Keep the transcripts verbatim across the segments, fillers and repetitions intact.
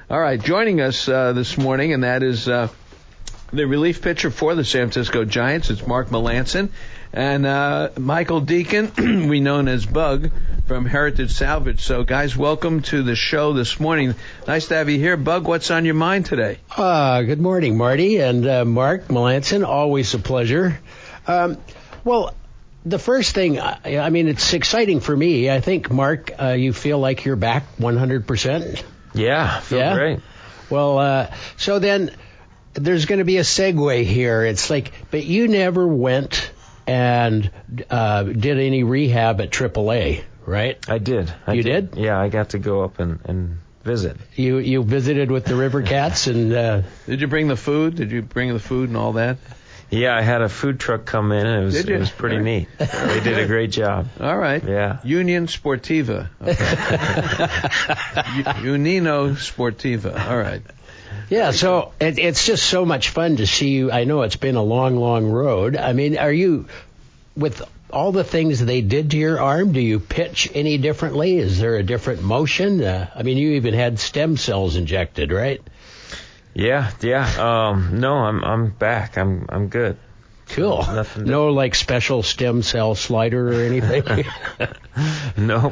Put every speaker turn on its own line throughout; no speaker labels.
All right, joining us uh, this morning, and that is uh, the relief pitcher for the San Francisco Giants. It's Mark Melancon. And uh, Michael Deacon, we known as Bug, from Heritage Salvage. So, guys, welcome to the show this morning. Nice to have you here. Bug, what's on your mind today?
Uh, good morning, Marty and uh, Mark Melancon. Always a pleasure. Um, well, the first thing, I, I mean, it's exciting for me. I think, Mark, uh, you feel like you're back one hundred percent?
Yeah, I feel
yeah?
great.
Well, uh, so then there's going to be a segue here. It's like, but you never went and uh, did any rehab at triple A, right?
I did. I
you
did?
did?
Yeah, I got to go up and, and visit.
You you visited with the River Cats and... Uh,
Did you bring the food? Did you bring the food and all that?
Yeah, I had a food truck come in, and it was, it was pretty neat. They did a great job.
All right.
Yeah.
Union Sportiva. Okay. Unino Sportiva. All right.
Yeah, so it, it's just so much fun to see you. I know it's been a long, long road. I mean, are you, with all the things they did to your arm, do you pitch any differently? Is there a different motion? Uh, I mean, you even had stem cells injected, right?
Yeah, yeah. Um, no, I'm I'm back. I'm I'm good.
Cool.
Nothing to...
No, like, special stem cell slider or anything?
No.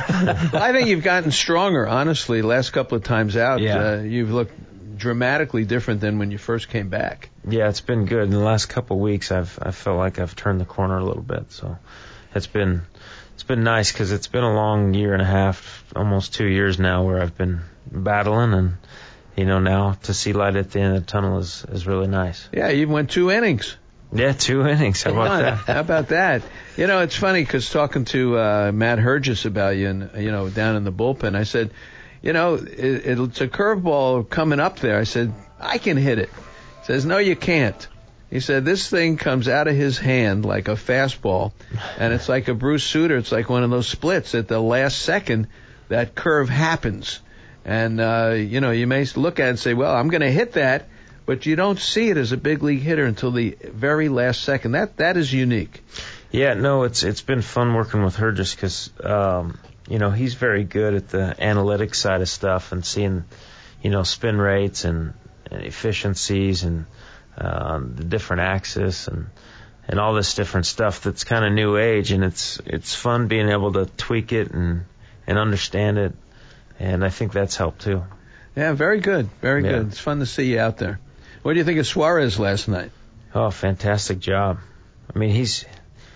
I think you've gotten stronger, honestly. Last couple of times out,
yeah.
uh, you've looked dramatically different than when you first came back.
Yeah, it's been good. In the last couple of weeks, I've I felt like I've turned the corner a little bit. So it's been it's been nice because it's been a long year and a half, almost two years now, where I've been battling, and you know now to see light at the end of the tunnel is is really nice.
Yeah, you went two innings.
Yeah, two innings. How about that?
How about that? You know, it's funny because talking to uh, Matt Hergis about you, and you know, down in the bullpen, I said, you know, it, it's a curveball coming up there. I said, I can hit it. He says, no, you can't. He said, this thing comes out of his hand like a fastball, and it's like a Bruce Sutter. It's like one of those splits. At the last second, that curve happens. And, uh, you know, you may look at it and say, well, I'm going to hit that. But you don't see it as a big league hitter until the very last second. That that is unique.
Yeah, no, it's it's been fun working with her just because, um, you know, he's very good at the analytics side of stuff and seeing, you know, spin rates and, and efficiencies and um, the different axis and and all this different stuff that's kind of new age. And it's it's fun being able to tweak it and and understand it. And I think that's helped too.
Yeah, very good, very
yeah.
good. It's fun to see you out there. What do you think of Suarez last night?
Oh, fantastic job. I mean, he's...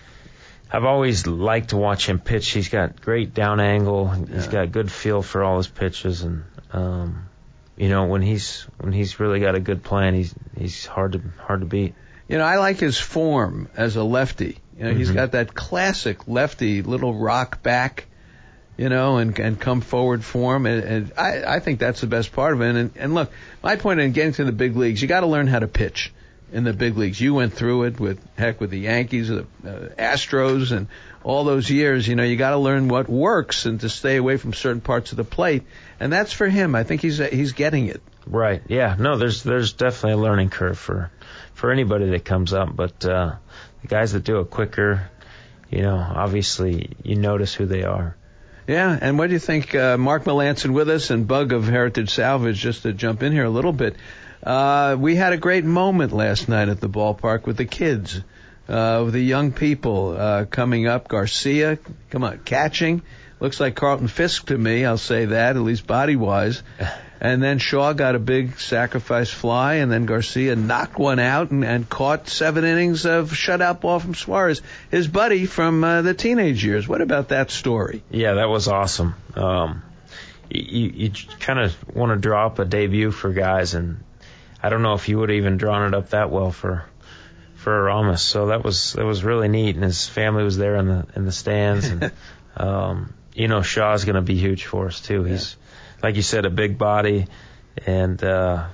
I've always liked to watch him pitch. He's got great down angle. He's
yeah.
got good feel for all his pitches. And, um, you know, when he's when he's really got a good plan, he's he's hard to hard to beat.
You know, I like his form as a lefty. You know, mm-hmm. He's got that classic lefty little rock back, you know, and, and come forward form. And, and I, I think that's the best part of it. And, and look, my point in getting to the big leagues, you got to learn how to pitch in the big leagues. You went through it with, heck, with the Yankees, the uh, Astros, and all those years. You know, you got to learn what works and to stay away from certain parts of the plate. And that's for him. I think he's he's getting it.
Right. Yeah. No, there's there's definitely a learning curve for, for anybody that comes up. But uh, the guys that do it quicker, you know, obviously you notice who they are.
Yeah, and what do you think, uh, Mark Melancon with us and Bug of Heritage Salvage, just to jump in here a little bit. Uh, we had a great moment last night at the ballpark with the kids, uh, with the young people uh, coming up. Garcia, come on, catching. Looks like Carlton Fisk to me, I'll say that, at least body-wise. And then Shaw got a big sacrifice fly, and then Garcia knocked one out and, and caught seven innings of shutout ball from Suarez, his buddy from uh, the teenage years. What about that story?
Yeah, that was awesome. Um, you you kind of want to draw up a debut for guys, and I don't know if you would have even drawn it up that well for for Ramos. So that was that was really neat, and his family was there in the in the stands, and um, you know Shaw's going to be huge for us too. He's yeah. Like you said, a big body, and uh,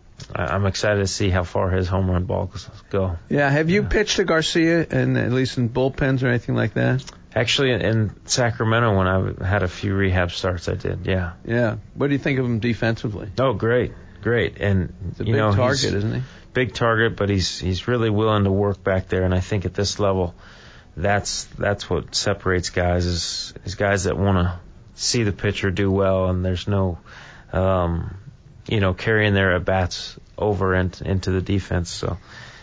I'm excited to see how far his home run balls go.
Yeah, have you
yeah.
pitched to Garcia, and at least in bullpens or anything like that?
Actually, in Sacramento, when I had a few rehab starts, I did, yeah.
Yeah. What do you think of him defensively?
Oh, great, great. And
it's a
you
big
know,
target, isn't he?
Big target, but he's he's really willing to work back there, and I think at this level, that's that's what separates guys is is guys that want to see the pitcher do well, and there's no um, you know, carrying their at bats over and into the defense. So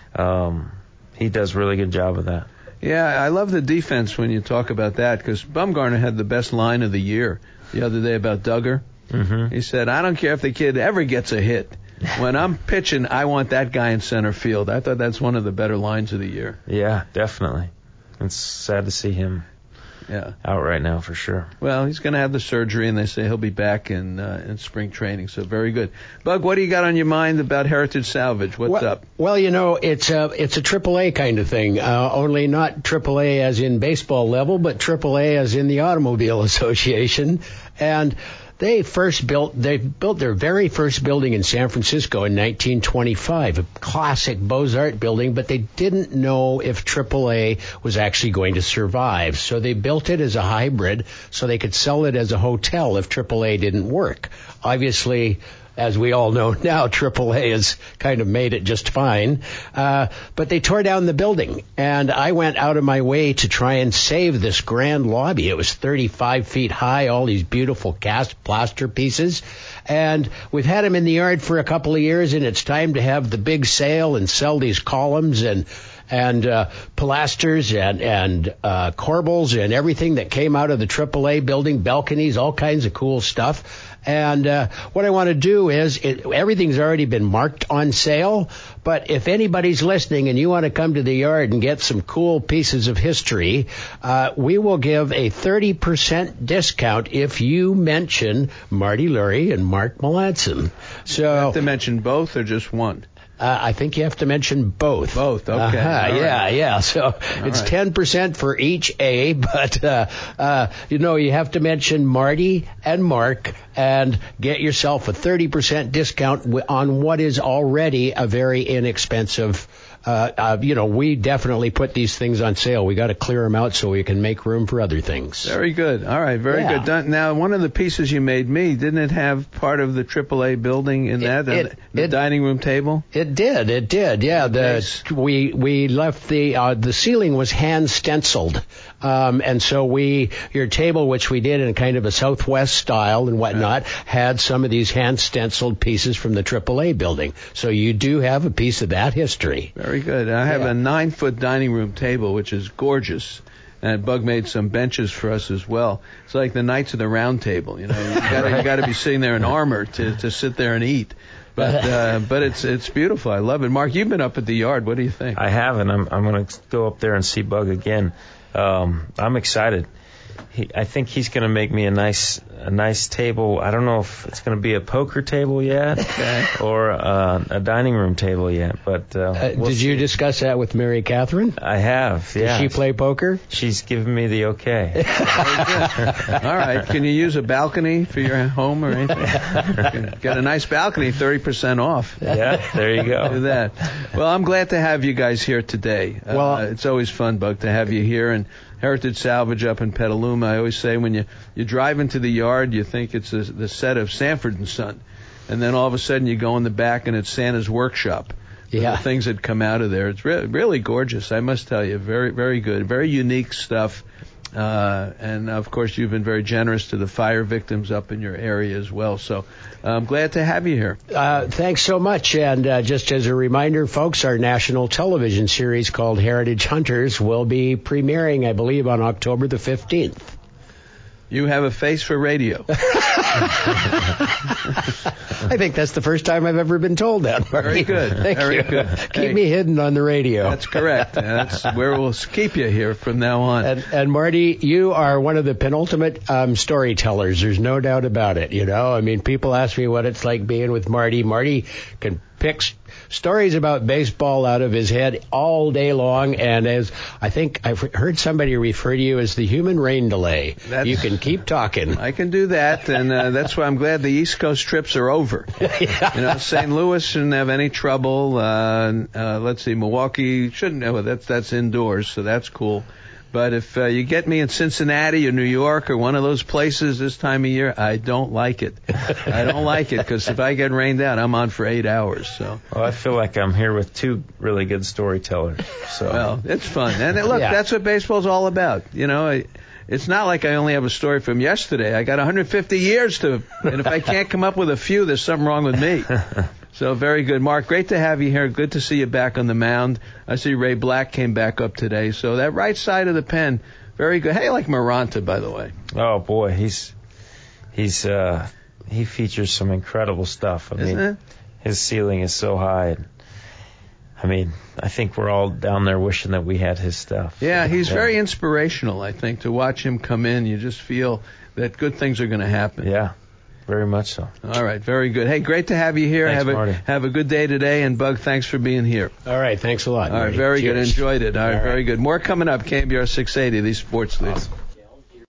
um, he does a really good job of that.
Yeah, I love the defense when you talk about that, because Bumgarner had the best line of the year the other day about Duggar.
Mm-hmm.
He said, I don't care if the kid ever gets a hit. When I'm pitching, I want that guy in center field. I thought that's one of the better lines of the year.
Yeah, definitely. It's sad to see him
yeah.
out right now for sure.
Well, he's going to have the surgery, and they say he'll be back in uh, in spring training, so very good. Bug, what do you got on your mind about Heritage Salvage? What's
well,
up?
Well, you know, it's a, it's a triple A kind of thing, uh, only not triple A as in baseball level, but triple A as in the Automobile Association. And they first built, they built their very first building in San Francisco in nineteen twenty-five, a classic Beaux-Arts building, but they didn't know if triple A was actually going to survive. So they built it as a hybrid so they could sell it as a hotel if triple A didn't work. Obviously, as we all know now, triple A has kind of made it just fine. Uh, but they tore down the building, and I went out of my way to try and save this grand lobby. It was thirty-five feet high, all these beautiful cast plaster pieces. And we've had them in the yard for a couple of years, and it's time to have the big sale and sell these columns and and uh, pilasters and, and uh, corbels and everything that came out of the triple A building, balconies, all kinds of cool stuff. And uh, what I want to do is, it, everything's already been marked on sale, but if anybody's listening and you want to come to the yard and get some cool pieces of history, uh, we will give a thirty percent discount if you mention Marty Lurie and Mark Melanson. So,
you have to mention both or just one?
Uh, I think you have to mention both.
Both, okay.
Uh-huh,
right.
Yeah, yeah. So
All
it's
right.
ten percent for each A, but, uh, uh, you know, you have to mention Marty and Mark and get yourself a thirty percent discount w- on what is already a very inexpensive. Uh, uh, you know, we definitely put these things on sale. We got to clear them out so we can make room for other things.
Very good. All right, very
Yeah.
good. Done. Now, one of the pieces you made me, didn't it have part of the triple A building in
It-
that, the,
it-
the
it-
dining room table?
It did. It did. Yeah. The
Nice.
we we left the uh, the ceiling was hand stenciled, um, and so we your table, which we did in kind of a Southwest style and whatnot, had some of these hand stenciled pieces from the triple A building. So you do have a piece of that history.
Very good. I have
Yeah.
a nine-foot dining room table, which is gorgeous. And Bug made some benches for us as well. It's like the Knights of the Round Table. You know, you got you got to be sitting there in armor to to sit there and eat. But uh, but it's it's beautiful. I love it. Mark, you've been up at the yard. What do you think?
I haven't. I'm I'm going to go up there and see Bug again. Um, I'm excited. He, I think he's going to make me a nice a nice table. I don't know if it's going to be a poker table yet
Okay.
or uh, a dining room table yet, but uh,
Uh,
we'll
did you
see.
discuss that with Mary Catherine?
I have.
Did
Yeah.
she play poker?
She's given me the okay.
All right. Can you use a balcony for your home or anything? You can get a nice balcony, thirty percent off.
Yeah. There you
Do
go.
that. Well, I'm glad to have you guys here today. Uh,
Well-
it's always fun, Bug, to have you here. And Heritage Salvage up in Petaluma, I always say when you, you drive into the yard, you think it's a, the set of Sanford and Son. And then all of a sudden you go in the back and it's Santa's workshop.
Yeah.
The things that come out of there. It's re- really gorgeous, I must tell you. Very, very good. Very unique stuff. Uh, and, of course, you've been very generous to the fire victims up in your area as well. So I'm glad to have you here.
Uh, thanks so much. And uh, just as a reminder, folks, our national television series called Heritage Hunters will be premiering, I believe, on October the fifteenth.
You have a face for radio.
I think that's the first time I've ever been told that, Marty.
Very good.
Thank
Very
you.
good.
Keep
Hey.
me hidden on the radio.
That's correct. That's where we'll keep you here from now on.
And, and Marty, you are one of the penultimate um, storytellers. There's no doubt about it. You know, I mean, people ask me what it's like being with Marty. Marty can pick s- stories about baseball out of his head all day long. And as I think I've heard somebody refer to you as the human rain delay.
That's-
You can keep talking.
I can do that, and uh, that's why I'm glad the East Coast trips are over. You know, Saint Louis shouldn't have any trouble. Uh, uh, let's see, Milwaukee shouldn't have. That's that's indoors, so that's cool. But if uh, you get me in Cincinnati or New York or one of those places this time of year, I don't like it. I don't like it because if I get rained out, I'm on for eight hours. So,
Well, I feel like I'm here with two really good storytellers. So
well, it's fun, and look,
Yeah.
that's what baseball's all about. You know, it's not like I only have a story from yesterday. I got one hundred fifty years to, and if I can't come up with a few, there's something wrong with me. So very good. Mark, great to have you here. Good to see you back on the mound. I see Ray Black came back up today. So that right side of the pen, very good. Hey, I like Maranta, by the way.
Oh, boy, he's he's uh, he features some incredible stuff. I
Isn't
mean,
it?
His ceiling is so high. I mean, I think we're all down there wishing that we had his stuff.
Yeah, he's
yeah.
very inspirational, I think. To watch him come in, you just feel that good things are going to happen.
Yeah, very much so.
All right, very good. Hey, great to have you here.
Thanks,
have a
Marty.
have a good day today, and Bug, thanks for being here.
All right, thanks a lot.
All right,
Marty.
very
Cheers.
good. Enjoyed it. All right,
All right.
very good. More coming up. K M B R six eighty, the Sports Leader.
Awesome.